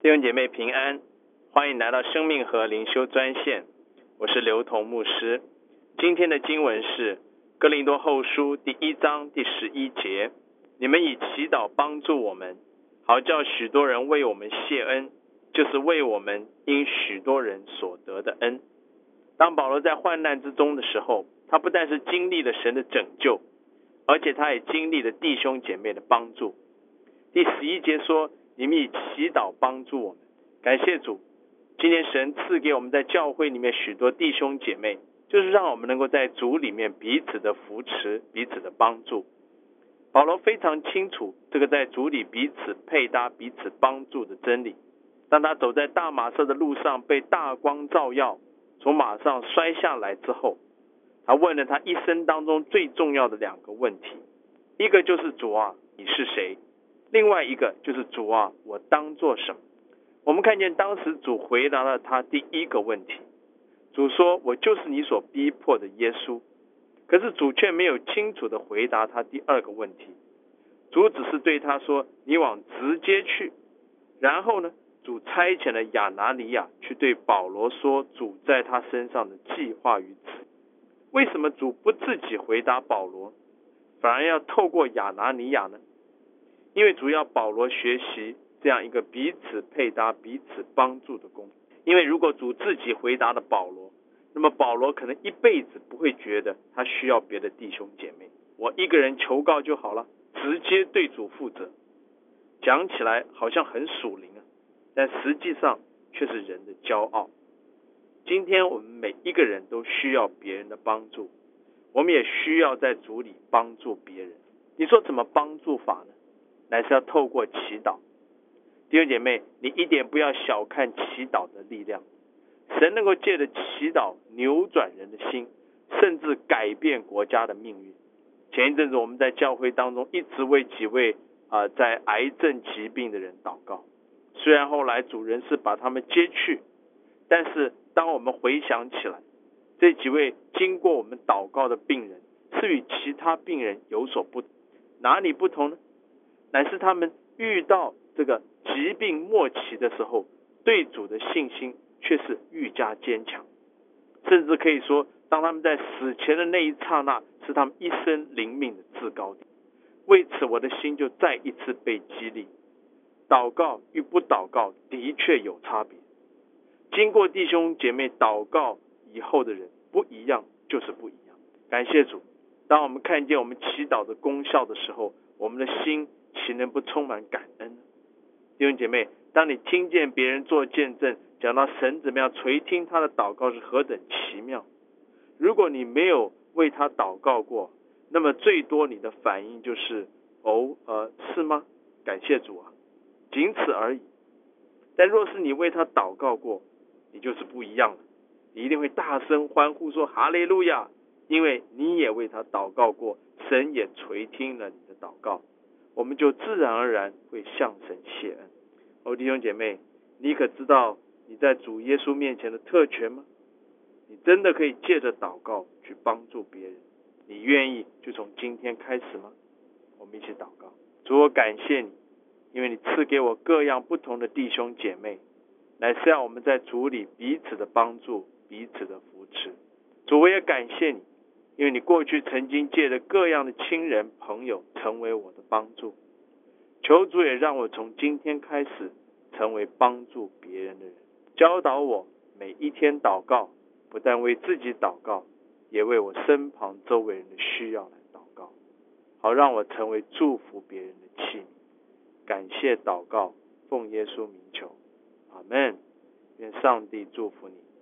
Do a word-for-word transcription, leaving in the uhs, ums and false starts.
弟兄姐妹平安，欢迎来到生命河灵修专线，我是刘同牧师。今天的经文是哥林多后书第一章第十一节，你们以祈祷帮助我们，好叫许多人为我们谢恩，就是为我们因许多人所得的恩。当保罗在患难之中的时候，他不但是经历了神的拯救，而且他也经历了弟兄姐妹的帮助。第十一节说，你们以祈祷帮助我们。感谢主，今天神赐给我们在教会里面许多弟兄姐妹，就是让我们能够在主里面彼此的扶持，彼此的帮助。保罗非常清楚这个在主里彼此配搭，彼此帮助的真理。当他走在大马色的路上，被大光照耀，从马上摔下来之后，他问了他一生当中最重要的两个问题，一个就是主啊，你是谁？另外一个就是主啊，我当做什么？我们看见当时主回答了他第一个问题，主说，我就是你所逼迫的耶稣。可是主却没有清楚的回答他第二个问题，主只是对他说，你往直接去。然后呢，主差遣了亚拿尼亚去对保罗说主在他身上的计划与旨意。为什么主不自己回答保罗，反而要透过亚拿尼亚呢？因为主要保罗学习这样一个彼此配搭、彼此帮助的功。因为如果主自己回答了保罗，那么保罗可能一辈子不会觉得他需要别的弟兄姐妹，我一个人求告就好了，直接对主负责。讲起来好像很属灵啊，但实际上却是人的骄傲。今天我们每一个人都需要别人的帮助，我们也需要在主里帮助别人。你说怎么帮助法呢？乃是要透过祈祷。弟兄姐妹，你一点不要小看祈祷的力量，神能够借着祈祷扭转人的心，甚至改变国家的命运。前一阵子我们在教会当中一直为几位、呃、在癌症疾病的人祷告，虽然后来主人是把他们接去，但是当我们回想起来，这几位经过我们祷告的病人是与其他病人有所不同。哪里不同呢？乃是他们遇到这个疾病末期的时候，对主的信心却是愈加坚强，甚至可以说，当他们在死前的那一刹那，是他们一生灵命的制高点。为此我的心就再一次被激励，祷告与不祷告的确有差别。经过弟兄姐妹祷告以后的人不一样，就是不一样。感谢主，当我们看见我们祈祷的功效的时候，我们的心岂能不充满感恩呢？弟兄姐妹，当你听见别人做见证，讲到神怎么样垂听他的祷告是何等奇妙，如果你没有为他祷告过，那么最多你的反应就是哦呃是吗？感谢主啊，仅此而已。但若是你为他祷告过，你就是不一样了，你一定会大声欢呼说哈利路亚，因为你也为他祷告过，神也垂听了你的祷告，我们就自然而然会向神谢恩。哦，弟兄姐妹，你可知道你在主耶稣面前的特权吗？你真的可以借着祷告去帮助别人，你愿意就从今天开始吗？我们一起祷告。主，我感谢你，因为你赐给我各样不同的弟兄姐妹，乃是要我们在主里彼此的帮助，彼此的扶持。主，我也感谢你，因为你过去曾经借着各样的亲人朋友成为我的帮助。求主也让我从今天开始成为帮助别人的人，教导我每一天祷告，不但为自己祷告，也为我身旁周围人的需要来祷告，好让我成为祝福别人的器皿。感谢祷告，奉耶稣名求，阿们。愿上帝祝福你。